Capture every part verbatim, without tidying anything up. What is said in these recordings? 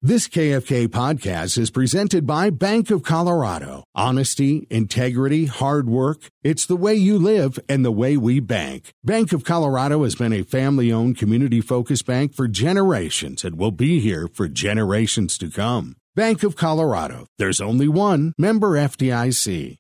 This K F K podcast is presented by Bank of Colorado. Honesty, integrity, hard work. It's the way you live and the way we bank. Bank of Colorado has been a family-owned, community-focused bank for generations and will be here for generations to come. Bank of Colorado. There's only one. Member F D I C.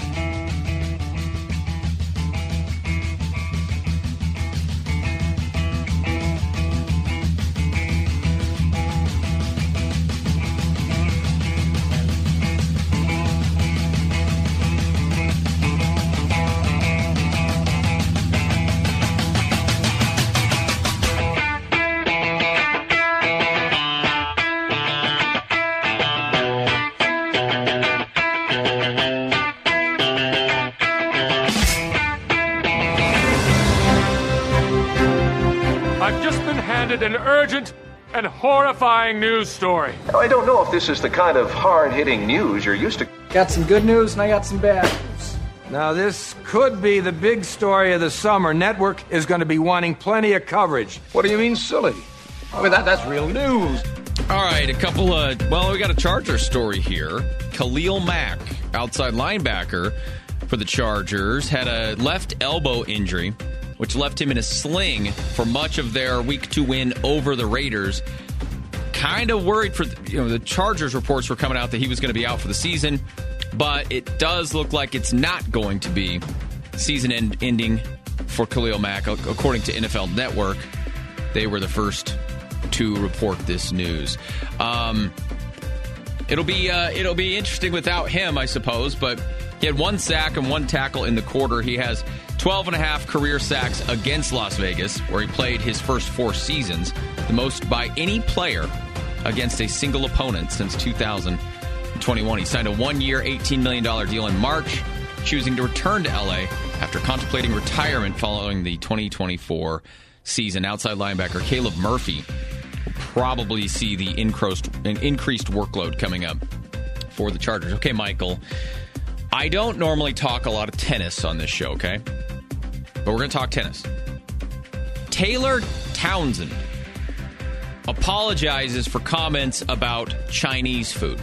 An urgent and horrifying news story. Now, I don't know if this is the kind of hard-hitting news you're used to. Got some good news and I got some bad news. Now, this could be the big story of the summer. Network is going to be wanting plenty of coverage. What do you mean, silly? I mean, that, that's real news. All right, a couple of, well, we got a Chargers story here. Khalil Mack, outside linebacker for the Chargers, had a left elbow injury, which left him in a sling for much of their week two win over the Raiders. Kind of worried for, you know, the Chargers reports were coming out that he was going to be out for the season, but it does look like it's not going to be season end ending for Khalil Mack, according to N F L Network. They were the first to report this news. Um, it'll be uh, it'll be interesting without him, I suppose, but he had one sack and one tackle in the quarter. He has twelve and a half career sacks against Las Vegas, where he played his first four seasons, the most by any player against a single opponent since two thousand twenty-one. He signed a one-year, eighteen million dollars deal in March, choosing to return to L A after contemplating retirement following the twenty twenty-four season. Outside linebacker Caleb Murphy will probably see the increased, increased workload coming up for the Chargers. Okay, Michael, I don't normally talk a lot of tennis on this show, okay? But we're going to talk tennis. Taylor Townsend apologizes for comments about Chinese food.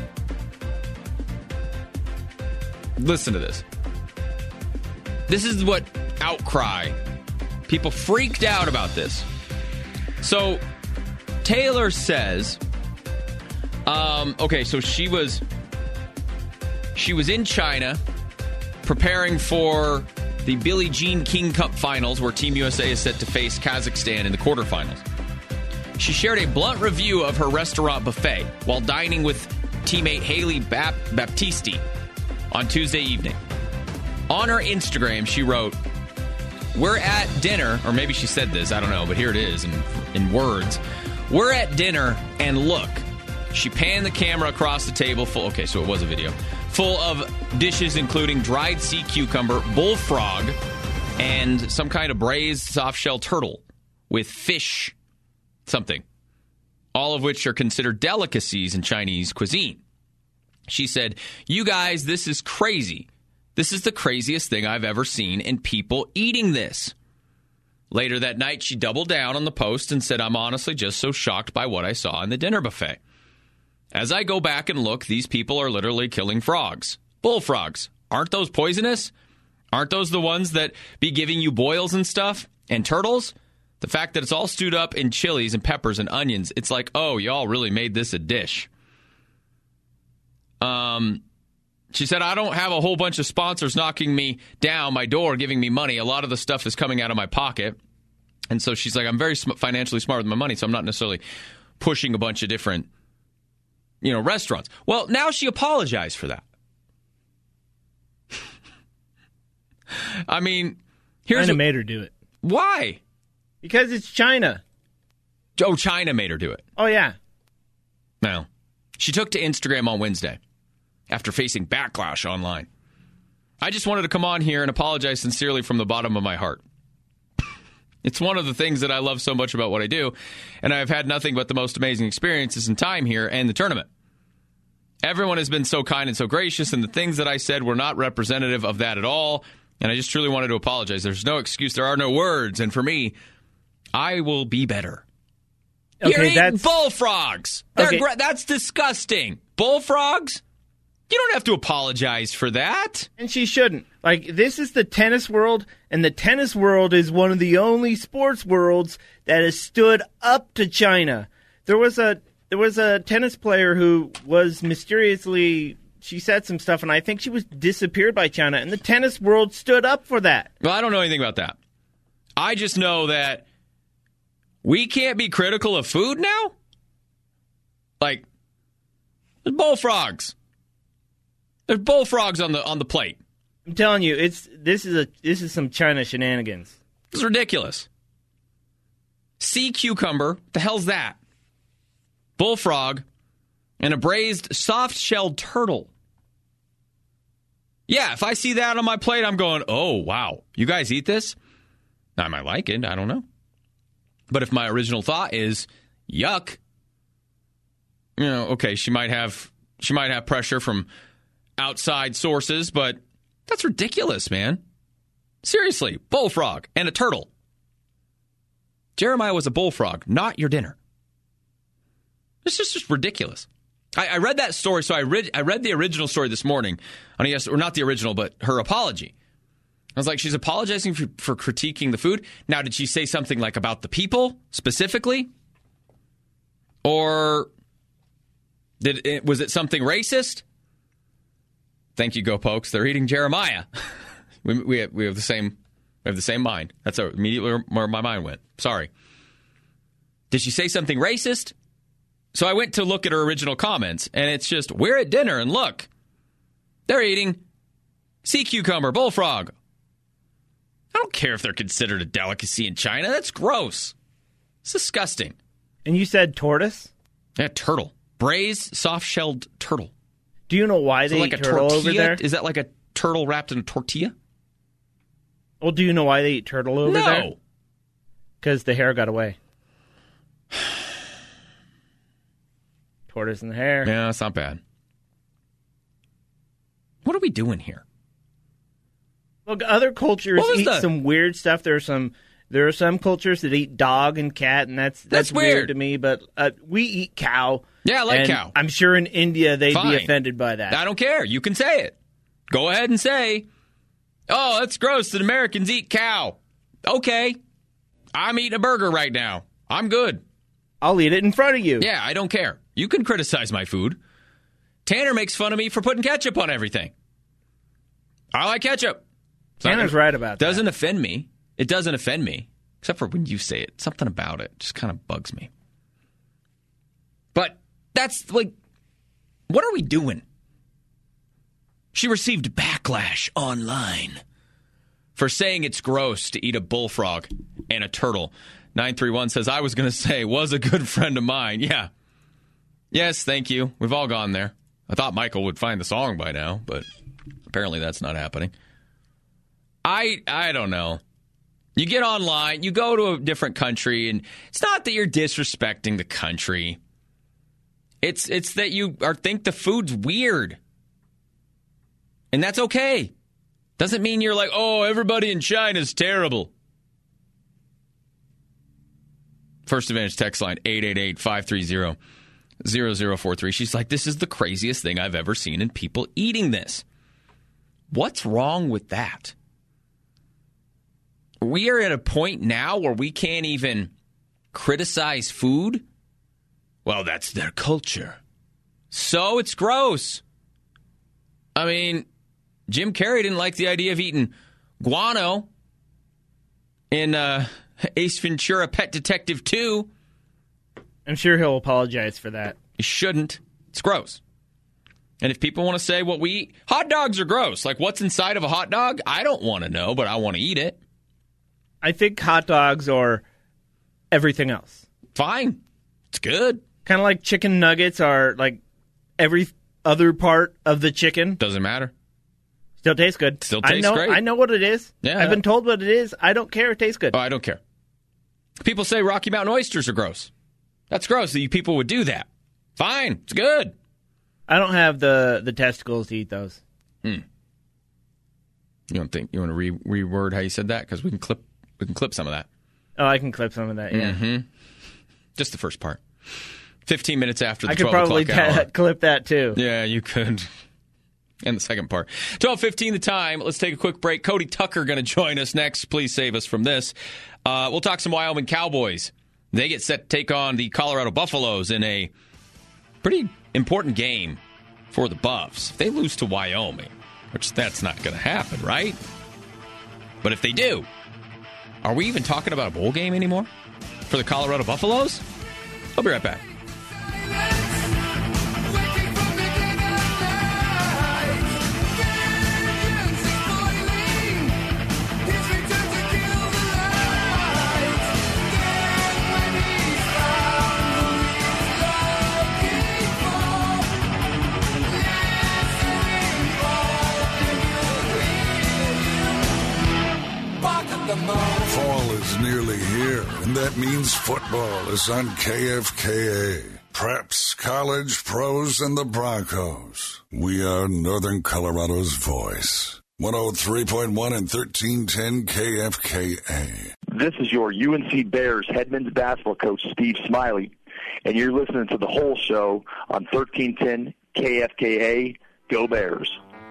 Listen to this. This is what outcry. People freaked out about this. So, Taylor says, um, okay, so she was, she was in China preparing for the Billie Jean King Cup Finals, where Team U S A is set to face Kazakhstan in the quarterfinals. She shared a blunt review of her restaurant buffet while dining with teammate Haley Bap- Baptisti on Tuesday evening. On her Instagram, she wrote, "We're at dinner," or maybe she said this, I don't know, but here it is in, in words. "We're at dinner, and look." She panned the camera across the table full, okay, so it was a video, full of dishes including dried sea cucumber, bullfrog, and some kind of braised soft-shell turtle with fish something, all of which are considered delicacies in Chinese cuisine. She said, "You guys, this is crazy. This is the craziest thing I've ever seen, and people eating this." Later that night, she doubled down on the post and said, "I'm honestly just so shocked by what I saw in the dinner buffet. As I go back and look, these people are literally killing frogs. Bullfrogs. Aren't those poisonous? Aren't those the ones that be giving you boils and stuff? And turtles? The fact that it's all stewed up in chilies and peppers and onions, it's like, oh, y'all really made this a dish." Um, she said, "I don't have a whole bunch of sponsors knocking me down my door, giving me money. A lot of the stuff is coming out of my pocket." And so she's like, "I'm very sm- financially smart with my money, so I'm not necessarily pushing a bunch of different, you know, restaurants." Well, now she apologized for that. I mean, here's China what, made her do it. Why? Because it's China. Oh, China made her do it. Oh, yeah. No. She took to Instagram on Wednesday after facing backlash online. "I just wanted to come on here and apologize sincerely from the bottom of my heart. It's one of the things that I love so much about what I do, and I've had nothing but the most amazing experiences and time here and the tournament. Everyone has been so kind and so gracious, and the things that I said were not representative of that at all, and I just truly wanted to apologize. There's no excuse. There are no words, and for me, I will be better." You're Okay, eating that's- bullfrogs. They're Okay. gra- that's disgusting. Bullfrogs? You don't have to apologize for that. And she shouldn't. Like, this is the tennis world, and the tennis world is one of the only sports worlds that has stood up to China. There was a there was a tennis player who was mysteriously, she said some stuff, and I think she was disappeared by China, and the tennis world stood up for that. Well, I don't know anything about that. I just know that we can't be critical of food now. Like, there's bullfrogs. There's bullfrogs on the on the plate. I'm telling you, it's this is a this is some China shenanigans. It's ridiculous. Sea cucumber, what the hell's that? Bullfrog, and a braised soft-shelled turtle. Yeah, if I see that on my plate, I'm going, oh, wow. You guys eat this? I might like it. I don't know. But if my original thought is, yuck, you know, okay, she might have she might have pressure from outside sources, but that's ridiculous, man. Seriously, bullfrog and a turtle. Jeremiah was a bullfrog, not your dinner. It's just, just ridiculous. I, I read that story, so I read I read the original story this morning. On yes, or not the original, but her apology. I was like, she's apologizing for, for critiquing the food. Now, did she say something like about the people specifically, or did it, was it something racist? Thank you, Go Pokes. They're eating Jeremiah. we we have, we have the same we have the same mind. That's immediately where my mind went. Sorry. Did she say something racist? So I went to look at her original comments, and it's just, we're at dinner, and look, they're eating sea cucumber, bullfrog. I don't care if they're considered a delicacy in China. That's gross. It's disgusting. And you said tortoise? Yeah, turtle. Braised, soft-shelled turtle. Do you know why So they like eat a turtle tortilla? over there? Is that like a turtle wrapped in a tortilla? Well, do you know why they eat turtle over there? No. Because the hair got away. Tortoise in the hair. Yeah, that's not bad. What are we doing here? Look, other cultures What was eat the- some weird stuff. There are some there are some cultures that eat dog and cat, and that's that's, That's weird. to me. But uh, we eat cow. Yeah, I like and cow. I'm sure in India they'd Fine. be offended by that. I don't care. You can say it. Go ahead and say, oh, that's gross that Americans eat cow. Okay. I'm eating a burger right now. I'm good. I'll eat it in front of you. Yeah, I don't care. You can criticize my food. Tanner makes fun of me for putting ketchup on everything. I like ketchup. It's not Tanner's gonna- right about that. Doesn't offend me. It doesn't offend me. Except for when you say it. Something about it just kind of bugs me. But that's like, what are we doing? She received backlash online for saying it's gross to eat a bullfrog and a turtle. nine three one says, I was going to say, was a good friend of mine. Yeah. Yes, thank you. We've all gone there. I thought Michael would find the song by now, but apparently that's not happening. I I don't know. You get online, you go to a different country, and it's not that you're disrespecting the country. It's it's that you are think the food's weird. And that's okay. Doesn't mean you're like, oh, everybody in China's terrible. First Advantage text line, eight eight eight, five three zero, zero zero four three. She's like, this is the craziest thing I've ever seen in people eating this. What's wrong with that? We are at a point now where we can't even criticize food. Well, that's their culture. So it's gross. I mean, Jim Carrey didn't like the idea of eating guano in uh, Ace Ventura Pet Detective two. I'm sure he'll apologize for that. You shouldn't. It's gross. And if people want to say what we eat, hot dogs are gross. Like, what's inside of a hot dog? I don't want to know, but I want to eat it. I think hot dogs are everything else. Fine. It's good. Kind of like chicken nuggets are like every other part of the chicken. Doesn't matter. Still tastes good. Still I tastes know, great. I know what it is. Yeah. I've been told what it is. I don't care. It tastes good. Oh, I don't care. People say Rocky Mountain oysters are gross. That's gross that you people would do that. Fine. It's good. I don't have the, the testicles to eat those. Hmm. You don't think you want to re- reword how you said that? Because we can clip we can clip some of that. Oh, I can clip some of that, yeah. Mm-hmm. Just the first part. fifteen minutes after the I could twelve probably o'clock ta- hour. clip that too. Yeah, you could. And the second part. twelve fifteen the time. Let's take a quick break. Cody Tucker going to join us next. Please save us from this. Uh, we'll talk some Wyoming Cowboys. They get set to take on the Colorado Buffaloes in a pretty important game for the Buffs. If they lose to Wyoming, which that's not going to happen, right? But if they do, are we even talking about a bowl game anymore for the Colorado Buffaloes? I'll be right back. Fall is nearly here, and that means football is on K F K A. Preps, college, pros, and the Broncos. We are Northern Colorado's voice. one oh three point one and thirteen ten K F K A. This is your U N C Bears head men's basketball coach, Steve Smiley, and you're listening to the whole show on thirteen ten K F K A. Go Bears.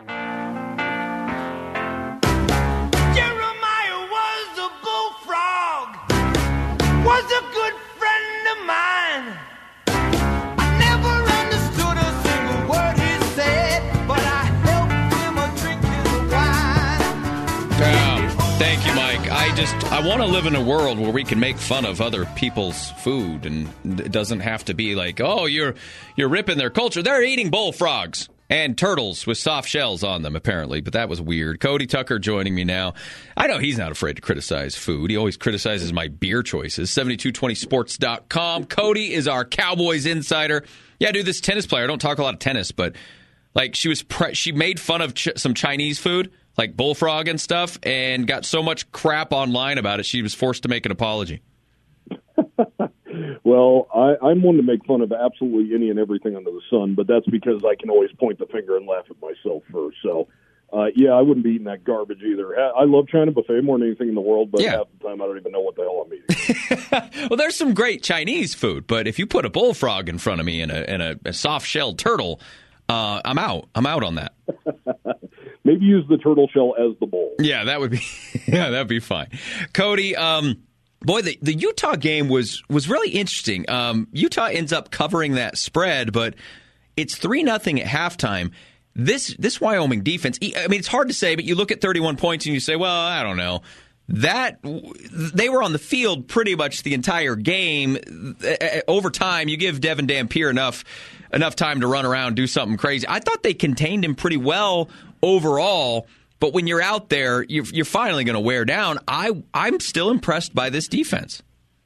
Was a good friend of mine. I never understood a single word he said, but I helped him a drink his wine. Yeah, thank you, Mike. I just I want to live in a world where we can make fun of other people's food, and it doesn't have to be like, oh, you're you're ripping their culture. They're eating bullfrogs and turtles with soft shells on them, apparently, but that was weird. Cody Tucker joining me now. I know he's not afraid to criticize food. He always criticizes my beer choices. seventy-two twenty sports dot com. Cody is our Cowboys insider. Yeah, dude, this tennis player, I don't talk a lot of tennis, but like she was pre- she made fun of ch- some Chinese food, like bullfrog and stuff, and got so much crap online about it, she was forced to make an apology. Well, I, I'm one to make fun of absolutely any and everything under the sun, but that's because I can always point the finger and laugh at myself first. So, uh, yeah, I wouldn't be eating that garbage either. I love China buffet more than anything in the world, but yeah. half the time I don't even know what the hell I'm eating. Well, there's some great Chinese food, but if you put a bullfrog in front of me and a, and a, a soft-shelled turtle, uh, I'm out. I'm out on that. Maybe use the turtle shell as the bowl. Yeah, that would be yeah, that'd be fine. Cody, um, boy, the, the Utah game was was really interesting. Um, Utah ends up covering that spread, but it's three nothing at halftime. This this Wyoming defense, I mean, it's hard to say, but you look at thirty-one points and you say, well, I don't know. That they were on the field pretty much the entire game. Over time, you give Devin Dampier enough enough time to run around, do something crazy. I thought they contained him pretty well overall, but when you're out there, you're, you're finally going to wear down. I I'm still impressed by this defense.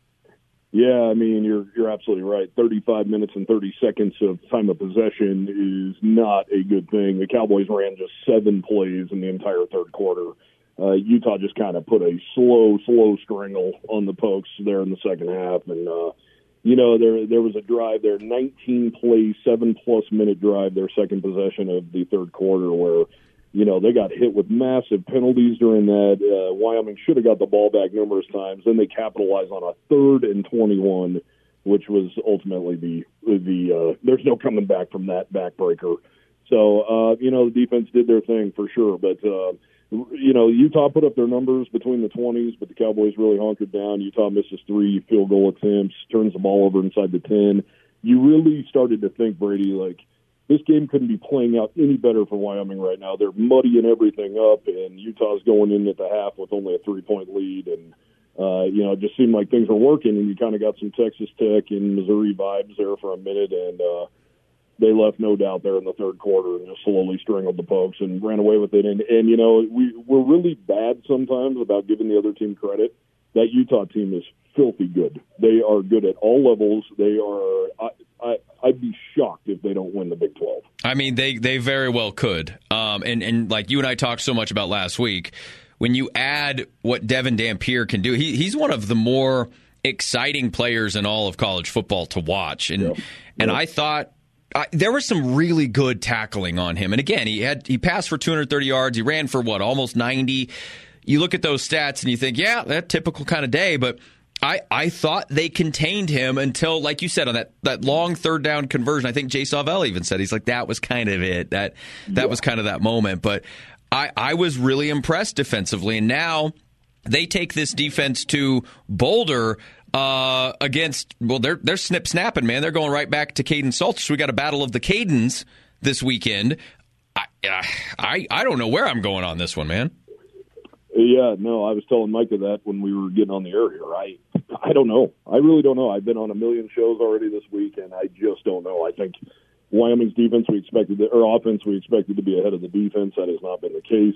Yeah, I mean, you're you're absolutely right. thirty-five minutes and thirty seconds of time of possession is not a good thing. The Cowboys ran just seven plays in the entire third quarter. Uh, Utah just kind of put a slow, slow strangle on the Pokes there in the second half. And, uh, you know, there there was a drive there, nineteen play, seven-plus minute drive, their second possession of the third quarter, where, you know, they got hit with massive penalties during that. Uh, Wyoming should have got the ball back numerous times. Then they capitalized on a third and twenty-one, which was ultimately the, the uh, there's no coming back from that backbreaker. So, uh, you know, the defense did their thing for sure. But, uh, you know, Utah put up their numbers between the twenties, but the Cowboys really hunkered down. Utah misses three field goal attempts, turns the ball over inside the ten. You really started to think, Brady, like, this game couldn't be playing out any better for Wyoming right now. They're muddying everything up, and Utah's going in at the half with only a three-point lead. And, uh, you know, it just seemed like things were working, and you kind of got some Texas Tech and Missouri vibes there for a minute, and uh, they left no doubt there in the third quarter and just slowly strangled the Pokes and ran away with it. And, and you know, we, we're really bad sometimes about giving the other team credit. That Utah team is filthy good. They are good at all levels. They are I, I, I'd be shocked if they don't win the Big twelve. I mean, they, they very well could. Um, and, and like you and I talked so much about last week, when you add what Devin Dampier can do, he, he's one of the more exciting players in all of college football to watch. And, yep. and yep. I thought, I, there was some really good tackling on him. And again, he had he passed for two hundred thirty yards. He ran for, what, almost ninety. You look at those stats and you think, yeah, that typical kind of day. But I, I thought they contained him until, like you said, on that, that long third down conversion. I think Jay Sauvel even said, he's like, that was kind of it. That that yeah. was kind of that moment. But I, I was really impressed defensively. And now they take this defense to Boulder uh, against, well, they're they're snip snapping, man. They're going right back to Caden Salter. So we got a battle of the Cadens this weekend. I, I I don't know where I'm going on this one, man. Yeah, no, I was telling Micah that when we were getting on the air here. I I don't know. I really don't know. I've been on a million shows already this week, and I just don't know. I think Wyoming's defense we expected, to, or offense we expected to be ahead of the defense. That has not been the case.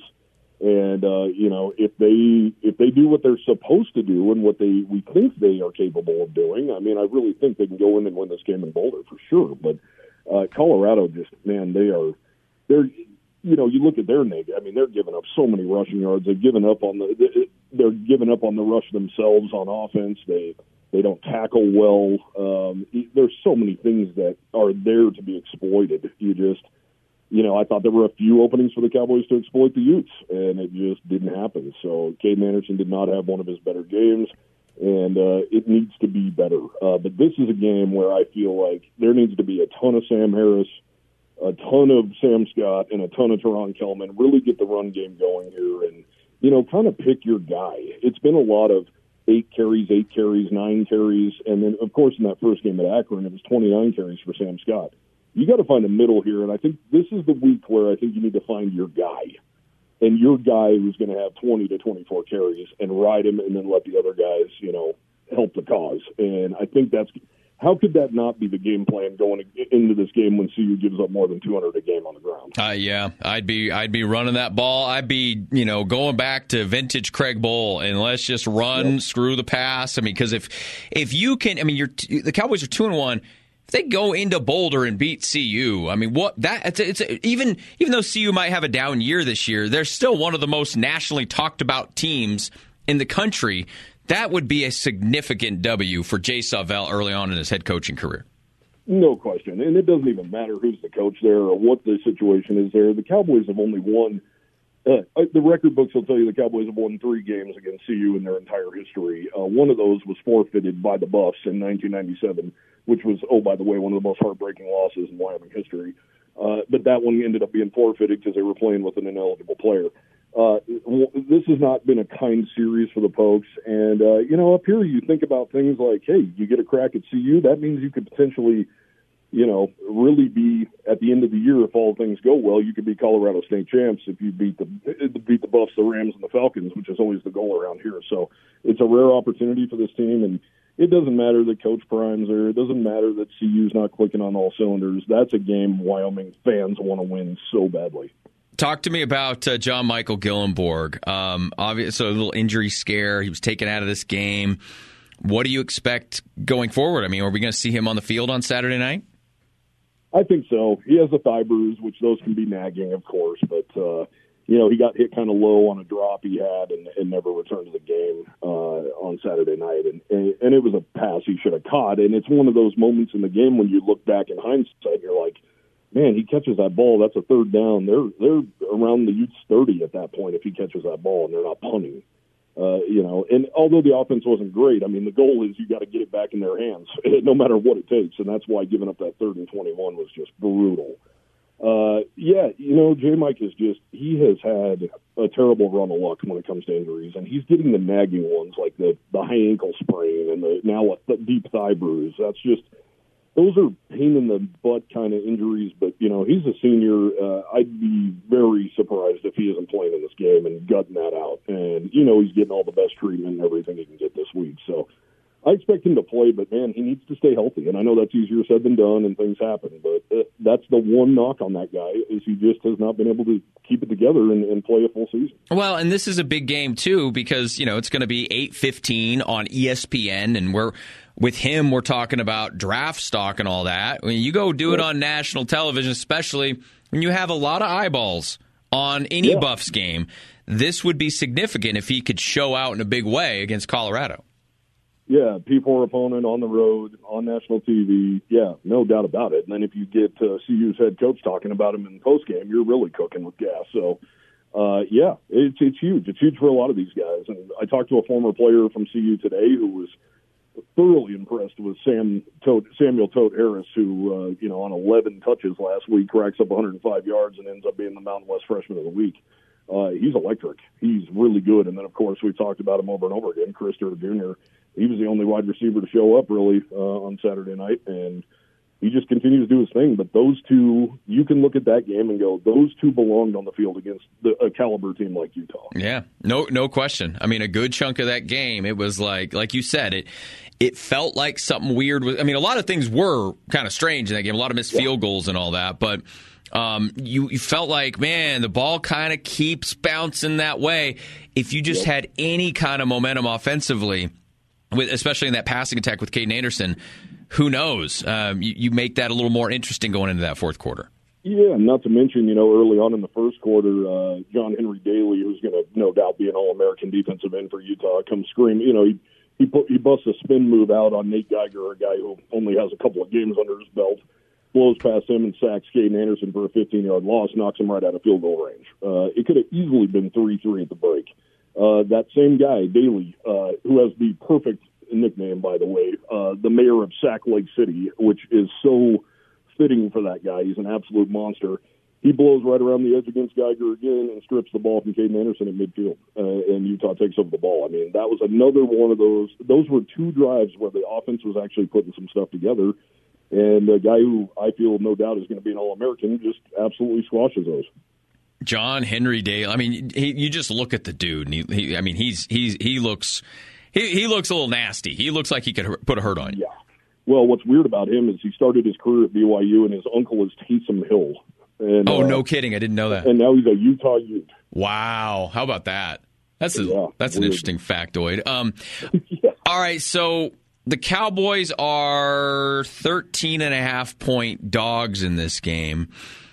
And uh, you know, if they if they do what they're supposed to do and what they we think they are capable of doing, I mean, I really think they can go in and win this game in Boulder for sure. But uh, Colorado, just man, they are they're. You know, you look at their neg. I mean, they're giving up so many rushing yards. They've given up on the. They're giving up on the rush themselves on offense. They they don't tackle well. Um, there's so many things that are there to be exploited. You just, you know, I thought there were a few openings for the Cowboys to exploit the Utes, and it just didn't happen. So Caden Anderson did not have one of his better games, and uh, it needs to be better. Uh, but this is a game where I feel like there needs to be a ton of Sam Harris, a ton of Sam Scott, and a ton of Teron Kelman. Really get the run game going here and, you know, kind of pick your guy. It's been a lot of eight carries, eight carries, nine carries, and then, of course, in that first game at Akron, it was twenty-nine carries for Sam Scott. You got to find a middle here, and I think this is the week where I think you need to find your guy. And your guy who's going to have twenty to twenty-four carries and ride him and then let the other guys, you know, help the cause. And I think that's – how could that not be the game plan going into this game when C U gives up more than two hundred a game on the ground? Uh, yeah, I'd be I'd be running that ball. I'd be, you know, going back to vintage Craig Bowl and let's just run, yep. screw the pass. I mean, because if if you can, I mean, you're the Cowboys are two and one. If they go into Boulder and beat C U, I mean, what that it's, it's even even though C U might have a down year this year, they're still one of the most nationally talked about teams in the country. That would be a significant W for Jay Sauvel early on in his head coaching career. No question. And it doesn't even matter who's the coach there or what the situation is there. The Cowboys have only won uh, – the record books will tell you the Cowboys have won three games against C U in their entire history. Uh, one of those was forfeited by the Buffs in nineteen ninety-seven, which was, oh, by the way, one of the most heartbreaking losses in Wyoming history. Uh, but that one ended up being forfeited because they were playing with an ineligible player. Uh, this has not been a kind series for the Pokes. And, uh, you know, up here you think about things like, hey, you get a crack at C U, that means you could potentially, you know, really be at the end of the year, if all things go well, you could be Colorado State champs if you beat the beat the Buffs, the Rams, and the Falcons, which is always the goal around here. So it's a rare opportunity for this team, and it doesn't matter that Coach Prime's there. It doesn't matter that C U's not clicking on all cylinders. That's a game Wyoming fans want to win so badly. Talk to me about uh, John Michael Gillenborg. Um, obviously, so a little injury scare. He was taken out of this game. What do you expect going forward? I mean, are we going to see him on the field on Saturday night? I think so. He has a thigh bruise, which those can be nagging, of course. But, uh, you know, he got hit kind of low on a drop he had and, and never returned to the game uh, on Saturday night. And, and, and it was a pass he should have caught. And it's one of those moments in the game when you look back in hindsight, you're like, man, he catches that ball. That's a third down. They're they're around the Utes thirty at that point if he catches that ball and they're not punting. Uh, you know, and although the offense wasn't great, I mean, the goal is you got to get it back in their hands, no matter what it takes. And that's why giving up that third and twenty-one was just brutal. Uh, yeah, you know, J. Mike is just, he has had a terrible run of luck when it comes to injuries, and he's getting the nagging ones like the, the high ankle sprain and the now a deep thigh bruise. That's just, those are pain in the butt kind of injuries, but, you know, he's a senior. Uh, I'd be very surprised if he isn't playing in this game and gutting that out. And, you know, he's getting all the best treatment and everything he can get this week. So I expect him to play, but, man, he needs to stay healthy. And I know that's easier said than done and things happen, but uh, that's the one knock on that guy is he just has not been able to keep it together and, and play a full season. Well, and this is a big game, too, because, you know, it's going to be eight fifteen on E S P N, and we're – with him, we're talking about draft stock and all that. When you go do it on national television, especially when you have a lot of eyeballs on any yeah. Buffs game, this would be significant if he could show out in a big way against Colorado. Yeah, P four opponent on the road, on national T V. Yeah, no doubt about it. And then if you get uh, C U's head coach talking about him in the postgame, you're really cooking with gas. So, uh, yeah, it's it's huge. It's huge for a lot of these guys. And I talked to a former player from C U today who was – thoroughly impressed with Sam Tote, Samuel Tote Harris, who, uh, you know, on eleven touches last week, racks up one hundred five yards and ends up being the Mountain West Freshman of the Week. Uh, he's electric. He's really good. And then, of course, we've talked about him over and over again. Chris Durr Junior He was the only wide receiver to show up, really, uh, on Saturday night. And he just continues to do his thing. But those two, you can look at that game and go, those two belonged on the field against the, a caliber team like Utah. Yeah, no no question. I mean, a good chunk of that game, it was like, like you said, it it felt like something weird. Was, I mean, a lot of things were kind of strange in that game, a lot of missed yeah. field goals and all that. But um, you, you felt like, man, the ball kind of keeps bouncing that way. If you just yeah. had any kind of momentum offensively, with, especially in that passing attack with Caden Anderson, who knows? Um, you, you make that a little more interesting going into that fourth quarter. Yeah, not to mention, you know, early on in the first quarter, uh, John Henry Daly, who's going to no doubt be an All-American defensive end for Utah, comes screaming. You know, he he, put, he busts a spin move out on Nate Geiger, a guy who only has a couple of games under his belt, blows past him and sacks Caden Anderson for a fifteen-yard loss, knocks him right out of field goal range. Uh, it could have easily been three three at the break. Uh, that same guy, Daly, uh, who has the perfect nickname, by the way, uh, the mayor of Sack Lake City, which is so fitting for that guy. He's an absolute monster. He blows right around the edge against Geiger again and strips the ball from Caden Anderson at midfield, uh, and Utah takes over the ball. I mean, that was another one of those. Those were two drives where the offense was actually putting some stuff together, and a guy who I feel no doubt is going to be an All-American just absolutely squashes those. John Henry Daly. I mean, he, you just look at the dude, and he, he I mean, he's he's he looks. He, he looks a little nasty. He looks like he could put a hurt on you. Yeah. Well, what's weird about him is he started his career at B Y U, and his uncle is Taysom Hill. And, oh, uh, no kidding. I didn't know that. And now he's a Utah Ute. Wow. How about that? That's a, yeah, that's an weird. interesting factoid. Um, yeah. All right, so the Cowboys are thirteen and a half point dogs in this game.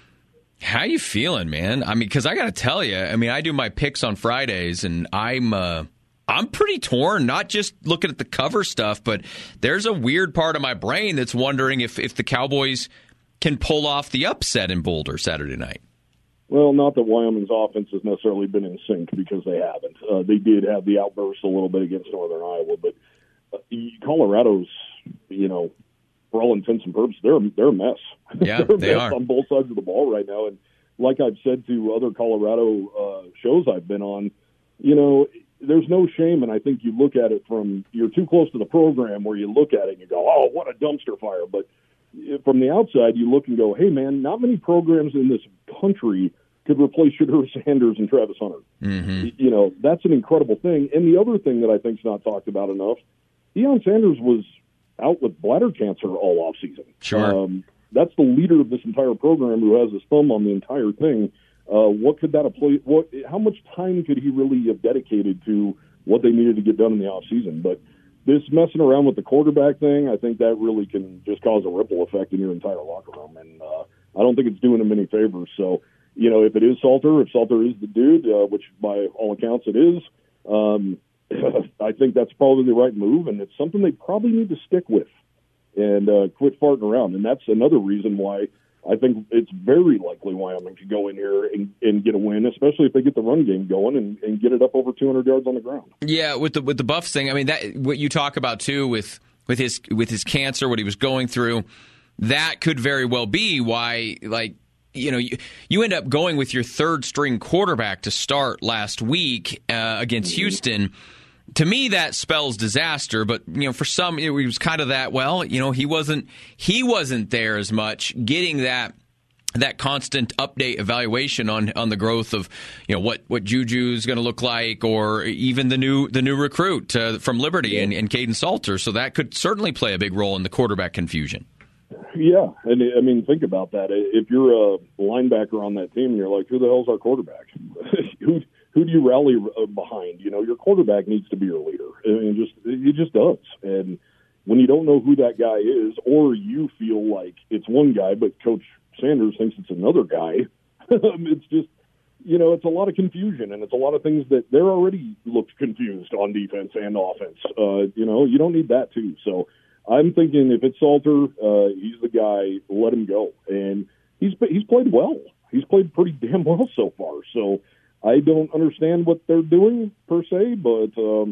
How you feeling, man? I mean, because I got to tell you, I mean, I do my picks on Fridays, and I'm uh, – I'm pretty torn, not just looking at the cover stuff, but there's a weird part of my brain that's wondering if, if the Cowboys can pull off the upset in Boulder Saturday night. Well, not that Wyoming's offense has necessarily been in sync, because they haven't. Uh, they did have the outburst a little bit against Northern Iowa, but uh, Colorado's, you know, for all intents and purposes, they're, they're a mess. Yeah, they're a they mess are. on both sides of the ball right now. And like I've said to other Colorado uh, shows I've been on, you know, there's no shame, and I think you look at it from, you're too close to the program where you look at it and you go, oh, what a dumpster fire. But from the outside, you look and go, hey, man, not many programs in this country could replace Shedeur Sanders and Travis Hunter. Mm-hmm. You know, that's an incredible thing. And the other thing that I think is not talked about enough, Deion Sanders was out with bladder cancer all offseason. Sure. Um, that's the leader of this entire program who has his thumb on the entire thing. Uh, what could that have played? What? How much time could he really have dedicated to what they needed to get done in the off season? But this messing around with the quarterback thing, I think that really can just cause a ripple effect in your entire locker room, and uh, I don't think it's doing him any favors. So, you know, if it is Salter, if Salter is the dude, uh, which by all accounts it is, um, I think that's probably the right move, and it's something they probably need to stick with and uh, quit farting around. And that's another reason why I think it's very likely Wyoming could go in here and, and get a win, especially if they get the run game going and, and get it up over two hundred yards on the ground. Yeah, with the with the Buffs thing, I mean, that what you talk about too with with his with his cancer, what he was going through, that could very well be why, like, you know, you, you end up going with your third string quarterback to start last week uh, against mm-hmm. Houston. To me, that spells disaster, but, you know, for some, it was kind of that, well, you know, he wasn't he wasn't there as much, getting that that constant update evaluation on, on the growth of, you know, what, what Juju's going to look like, or even the new the new recruit uh, from Liberty yeah. and, and Caden Salter. So that could certainly play a big role in the quarterback confusion. Yeah, and I mean, think about that. If you're a linebacker on that team, and you're like, who the hell's our quarterback? who Who do you rally behind? You know, your quarterback needs to be your leader. I mean, just he just does. And when you don't know who that guy is, or you feel like it's one guy, but Coach Sanders thinks it's another guy, it's just, you know, it's a lot of confusion, and it's a lot of things that they're already looked confused on defense and offense. Uh, you know, you don't need that too. So I'm thinking if it's Salter, uh, he's the guy. Let him go. And he's he's played well. He's played pretty damn well so far. So I don't understand what they're doing per se, but um,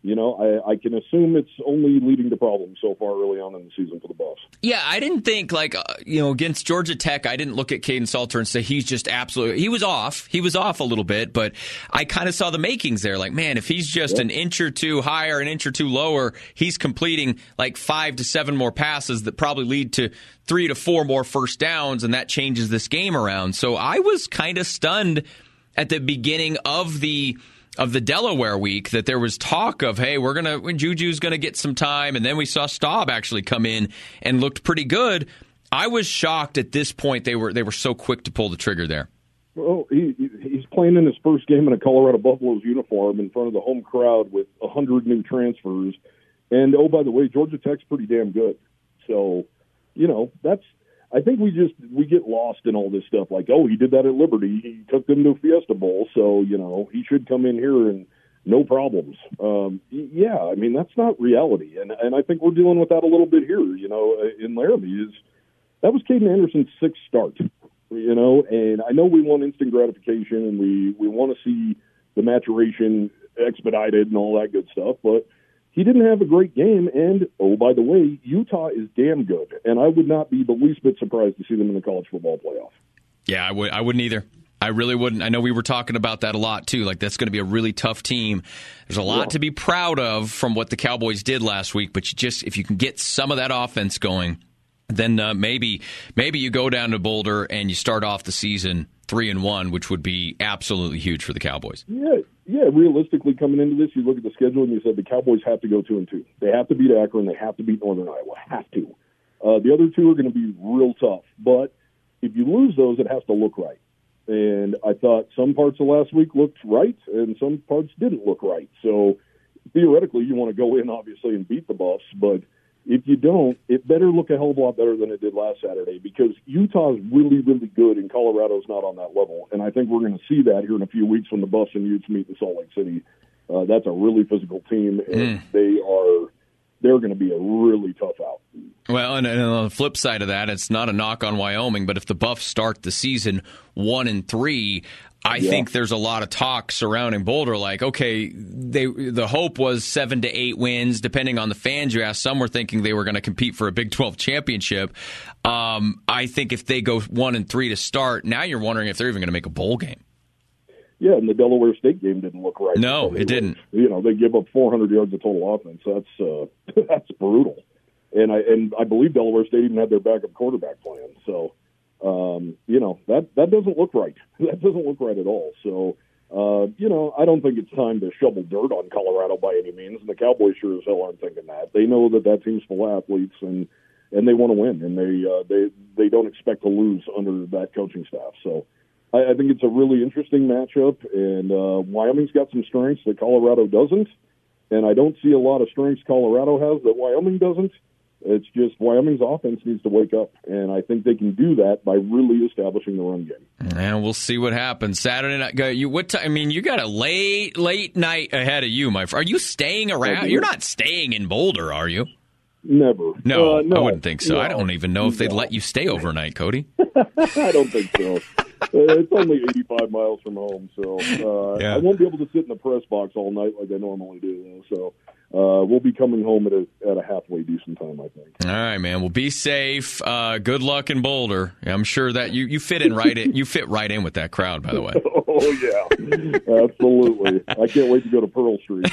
You know, I, I can assume it's only leading to problems so far early on in the season for the Buffs. Yeah, I didn't think, like, uh, you know, against Georgia Tech, I didn't look at Caden Salter and say he's just absolutely, he was off. He was off a little bit, but I kind of saw the makings there. Like, man, if he's just yep. an inch or two higher, an inch or two lower, he's completing like five to seven more passes that probably lead to three to four more first downs, and that changes this game around. So I was kind of stunned at the beginning of the of the Delaware week that there was talk of, hey, we're going to, Juju's going to get some time, and then we saw Staub actually come in and looked pretty good. I was shocked at this point they were they were so quick to pull the trigger there. Well, he, he's playing in his first game in a Colorado Buffaloes uniform in front of the home crowd with one hundred new transfers. And, oh, by the way, Georgia Tech's pretty damn good. So, you know, that's, I think we just, we get lost in all this stuff. Like, oh, he did that at Liberty. He took them to Fiesta Bowl. So, you know, he should come in here and no problems. Um, yeah, I mean, that's not reality. And and I think we're dealing with that a little bit here, you know, in Laramie. Is that was Caden Anderson's sixth start, you know, and I know we want instant gratification and we, we want to see the maturation expedited and all that good stuff, but he didn't have a great game, and, oh, by the way, Utah is damn good, and I would not be the least bit surprised to see them in the college football playoff. Yeah, I, would, I wouldn't either. I really wouldn't. I know we were talking about that a lot, too. Like, that's going to be a really tough team. There's a lot yeah. to be proud of from what the Cowboys did last week, but you just if you can get some of that offense going, then uh, maybe maybe you go down to Boulder and you start off the season three and one, which would be absolutely huge for the Cowboys. Yeah, yeah. Realistically, coming into this, you look at the schedule and you said the Cowboys have to go two and two. They have to beat Akron. They have to beat Northern Iowa. Have to. Uh, the other two are going to be real tough. But if you lose those, it has to look right. And I thought some parts of last week looked right, and some parts didn't look right. So theoretically, you want to go in obviously and beat the Buffs, but if you don't, it better look a hell of a lot better than it did last Saturday because Utah is really, really good and Colorado's not on that level. And I think we're going to see that here in a few weeks when the Buffs and Utes meet in Salt Lake City. Uh, that's a really physical team, and mm. they are they're going to be a really tough out. Well, and, and on the flip side of that, it's not a knock on Wyoming, but if the Buffs start the season one and three, I yeah. think there's a lot of talk surrounding Boulder. Like, okay, they the hope was seven to eight wins, depending on the fans you ask. Some were thinking they were going to compete for a Big twelve championship. Um, I think if they go one and three to start, now you're wondering if they're even going to make a bowl game. Yeah, and the Delaware State game didn't look right. No, it didn't. You know, they give up four hundred yards of total offense. That's uh, that's brutal. And I and I believe Delaware State even had their backup quarterback playing. So. Um, you know, that, that doesn't look right. That doesn't look right at all. So, uh, you know, I don't think it's time to shovel dirt on Colorado by any means, and the Cowboys sure as hell aren't thinking that. They know that that team's full of athletes, and, and they want to win, and they, uh, they they don't expect to lose under that coaching staff. So I, I think it's a really interesting matchup, and uh, Wyoming's got some strengths that Colorado doesn't, and I don't see a lot of strengths Colorado has that Wyoming doesn't. It's just Wyoming's offense needs to wake up, and I think they can do that by really establishing the run game. And we'll see what happens Saturday night. You what? Time, I mean, you got a late, late night ahead of you, my friend. Are you staying around? You're not staying in Boulder, are you? Never. No, uh, no. I wouldn't think so. No. I don't even know if they'd no. let you stay overnight, Cody. I don't think so. It's only eighty-five miles from home, so uh, yeah. I won't be able to sit in the press box all night like I normally do. So uh, we'll be coming home at a at a halfway decent time, I think. All right, man. Well, be safe. Uh, good luck in Boulder. I'm sure that you, you fit in right in. You fit right in with that crowd, by the way. Oh yeah, absolutely. I can't wait to go to Pearl Street.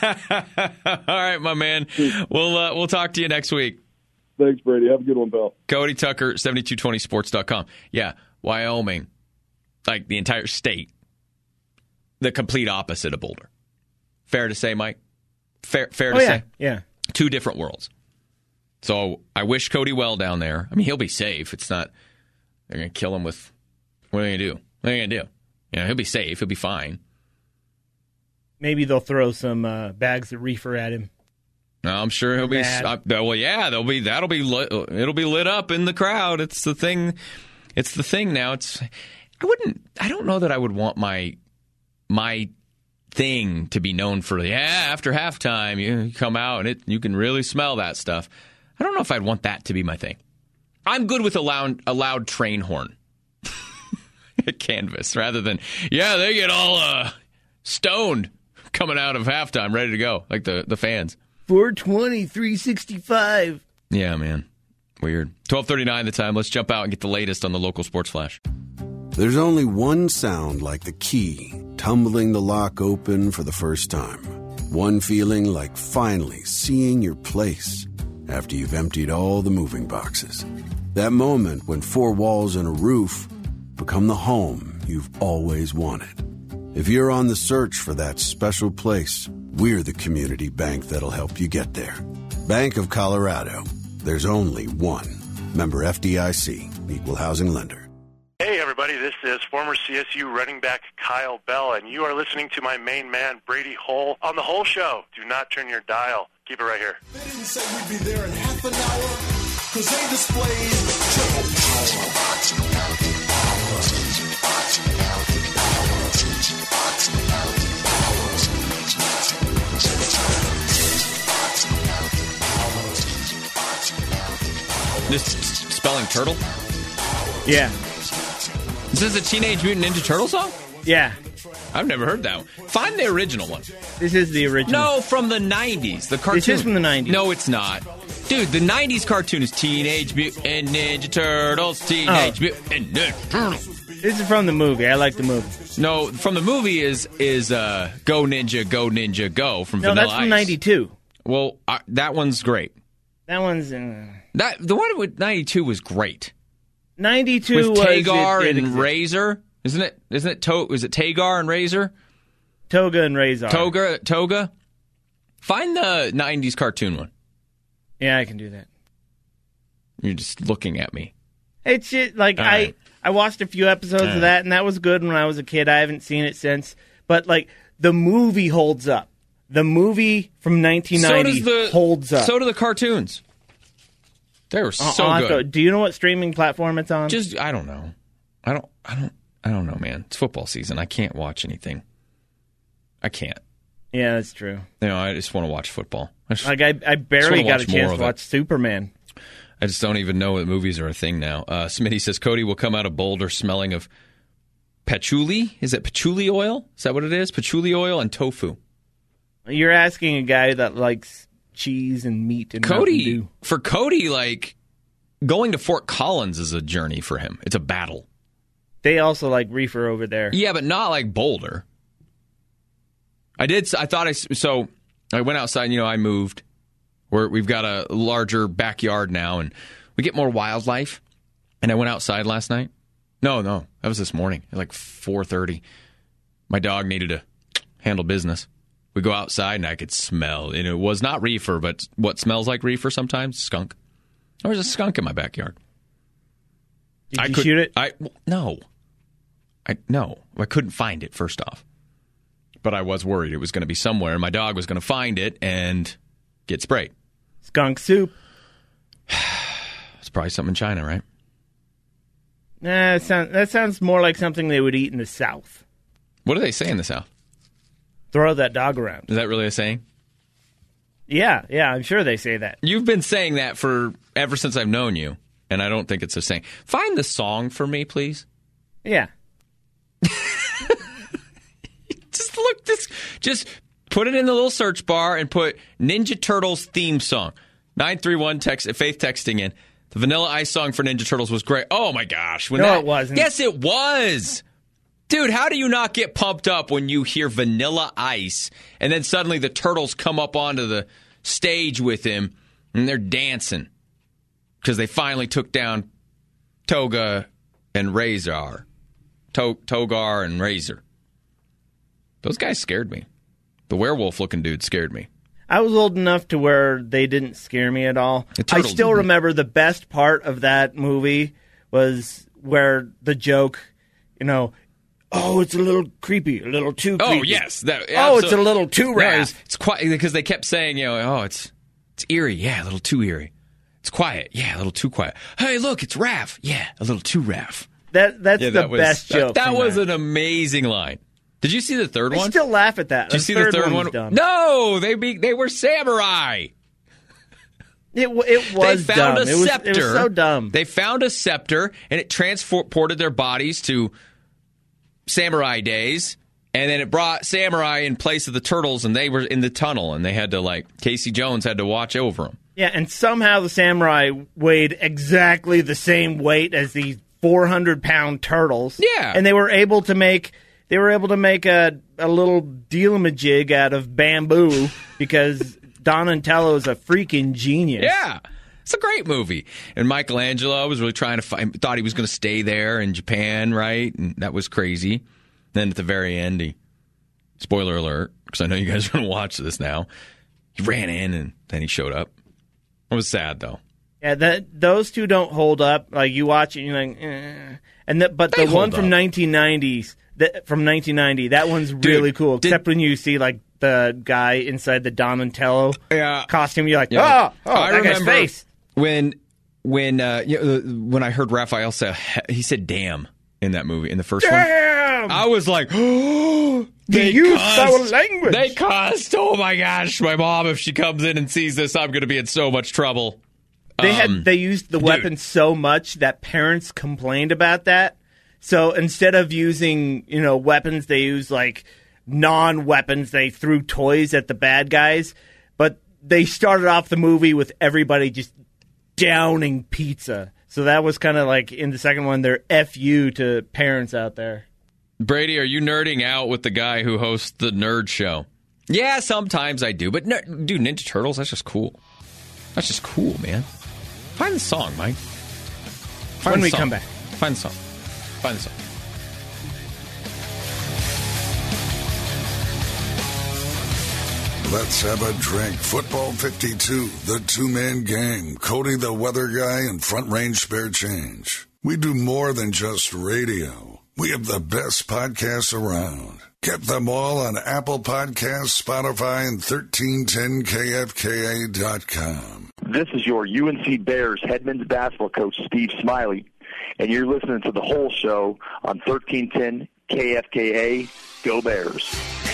All right, my man. We'll uh, we'll talk to you next week. Thanks, Brady. Have a good one, pal. Cody Tucker, seventy-two twenty sports dot com. Yeah, Wyoming. Like the entire state, the complete opposite of Boulder. Fair to say, Mike? Fair, fair to oh, yeah. say? Yeah. Two different worlds. So I wish Cody well down there. I mean, he'll be safe. It's not, they're going to kill him with, what are they going to do? What are they going to do? You know, he'll be safe. He'll be fine. Maybe they'll throw some uh, bags of reefer at him. No, I'm sure he'll Mad. be, uh, well, yeah, they'll be, that'll be, lit, it'll be lit up in the crowd. It's the thing. It's the thing now. It's, I wouldn't, I don't know that I would want my my thing to be known for, yeah, after halftime, you come out and it you can really smell that stuff. I don't know if I'd want that to be my thing. I'm good with a loud, a loud train horn at Canvas rather than, yeah, they get all uh, stoned coming out of halftime, ready to go, like the, the fans. four twenty, three sixty-five. Yeah, man. Weird. twelve thirty-nine the time. Let's jump out and get the latest on the local sports flash. There's only one sound like the key tumbling the lock open for the first time. One feeling like finally seeing your place after you've emptied all the moving boxes. That moment when four walls and a roof become the home you've always wanted. If you're on the search for that special place, we're the community bank that'll help you get there. Bank of Colorado. There's only one. Member F D I C, Equal Housing Lender. Hey, everybody, this is former C S U running back Kyle Bell, and you are listening to my main man, Brady Hole, on The Whole Show. Do not turn your dial. Keep it right here. They didn't say we'd be there in half an hour, because they displayed triple This spelling turtle? Yeah. Is this a Teenage Mutant Ninja Turtle song? Yeah. I've never heard that one. Find the original one. This is the original. No, from the nineties. The cartoon. This is from the nineties. No, it's not. Dude, the nineties cartoon is Teenage Mutant Ninja Turtles. Teenage Oh. Mutant Ninja Turtles. This is from the movie. I like the movie. No, from the movie is is uh, Go Ninja, Go Ninja, Go from No, Vanilla that's from Ice. ninety-two. Well, uh, that one's great. That one's uh, That the one with ninety-two was great. ninety-two With was Tagar it, it and exist- Razor, isn't it? Isn't it? To, is it Tagar and Razor? Toga and Razor. Toga, Toga. Find the nineties cartoon one. Yeah, I can do that. You're just looking at me. It's just, like All I right. I watched a few episodes All of right. that, and that was good when I was a kid. I haven't seen it since, but like the movie holds up. The movie from nineteen ninety so does the, holds up. So do the cartoons. They were I'll- so I'll have good. to- do you know what streaming platform it's on? Just I don't know. I don't. I don't. I don't know, man. It's football season. I can't watch anything. I can't. Yeah, that's true. You know, I just want to watch football. I just, Like I, I barely wanna got a watch more chance of to it. watch Superman. I just don't even know that movies are a thing now. Uh, Smitty says Cody will come out of Boulder smelling of patchouli. Is it patchouli oil? Is that what it is? Patchouli oil and tofu. You're asking a guy that likes cheese and meat and Mountain Cody, Dew. for Cody, like going to Fort Collins is a journey for him. It's a battle. They also like reefer over there. Yeah, but not like Boulder. I did. I thought I so I went outside. You know, I moved. We're, we've got a larger backyard now, and we get more wildlife. And I went outside last night. No, no, that was this morning at like four thirty. My dog needed to handle business. We go outside, and I could smell. And it was not reefer, but what smells like reefer sometimes? Skunk. There was a skunk in my backyard. Did I you could, shoot it? I no. I no. I couldn't find it. First off, but I was worried it was going to be somewhere, and my dog was going to find it and get sprayed. Skunk soup. It's probably something in China, right? Nah, that sounds, that sounds more like something they would eat in the South. What do they say in the South? Throw that dog around. Is that really a saying? Yeah, yeah, I'm sure they say that. You've been saying that for ever since I've known you, and I don't think it's a saying. Find the song for me, please. Yeah. Just look this. Just put it in the little search bar and put Ninja Turtles theme song. nine three one text Faith texting in. The Vanilla Ice song for Ninja Turtles was great. Oh my gosh. When No, that, it wasn't. Yes, it was. Dude, how do you not get pumped up when you hear Vanilla Ice and then suddenly the Turtles come up onto the stage with him and they're dancing because they finally took down Toga and Razor. To- Togar and Razor. Those guys scared me. The werewolf-looking dude scared me. I was old enough to where they didn't scare me at all. The I turtles still didn't. remember the best part of that movie was where the joke, you know, oh, it's a little creepy, a little too creepy. Oh, yes. That, oh, it's a absolutely. little too No, rough. it's, it's quiet because they kept saying, you know, oh, it's it's eerie. Yeah, a little too eerie. It's quiet. Yeah, a little too quiet. Hey, look, it's Raph. Yeah, a little too Raph. That That's Yeah, the that was, best that, joke. That from was that. an amazing line. Did you see the third I one? still laugh at that. Did you The see third the third one? one? was dumb. No, they be, they were samurai. It, w- it was they found dumb. a it was, scepter. It was so dumb. They found a scepter, and it transported their bodies to samurai days, And then it brought Samurai in place of the turtles, and they were in the tunnel, and they had to, like, Casey Jones had to watch over them. Yeah, and somehow the Samurai weighed exactly the same weight as these four hundred pound turtles. Yeah. And they were able to make they were able to make a, a little deal-a-majig out of bamboo because Donatello is a freaking genius. Yeah. It's a great movie. And Michelangelo was really trying to find, thought he was going to stay there in Japan, right? And that was crazy. Then at the very end, he, spoiler alert, because I know you guys are going to watch this now, he ran in and then he showed up. It was sad, though. Yeah, that those two don't hold up. Like, you watch it and you're like, eh. And the, but They the one hold from up. nineteen nineties, that, from nineteen ninety, that one's really cool. did- Except when you see, like, the guy inside the Donatello Yeah. costume, you're like, Yeah. oh, oh, I that guy's remember face. when when uh, you know, when I heard Raphael say he said "damn" in that movie in the first Damn! one. I was like, oh, they use cussed. our language. They cussed. Oh my gosh, my mom, if she comes in and sees this, I'm going to be in so much trouble. They Um, had they used the dude. weapon so much that parents complained about that. So instead of using, you know, weapons, they used like non-weapons. They threw toys at the bad guys, but they started off the movie with everybody just downing pizza. So that was kind of like in the second one, they're F you to parents out there. Brady, are you nerding out with the guy who hosts the Nerd Show? Yeah, sometimes I do, but ner- dude, Ninja Turtles, that's just cool. That's just cool, man. Find the song, Mike. Find When the we song. come back. Find the song. Find the song. Let's have a drink. Football fifty-two, the two-man gang. Cody the weather guy and Front Range Spare Change. We do more than just radio. We have the best podcasts around. Get them all on Apple Podcasts, Spotify, and thirteen ten K F K A dot com. This is your U N C Bears head men's basketball coach, Steve Smiley, and you're listening to the whole show on thirteen ten K F K A. Go Bears.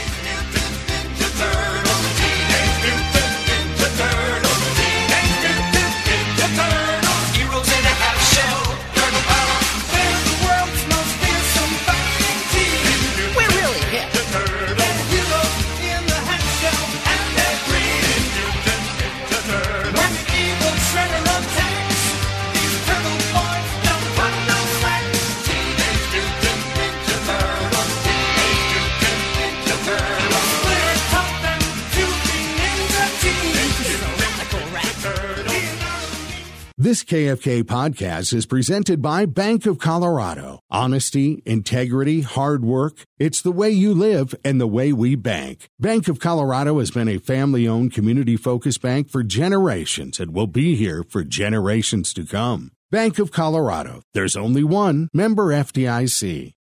This K F K podcast is presented by Bank of Colorado. Honesty, integrity, hard work. It's the way you live and the way we bank. Bank of Colorado has been a family-owned, community-focused bank for generations and will be here for generations to come. Bank of Colorado. There's only one. Member F D I C.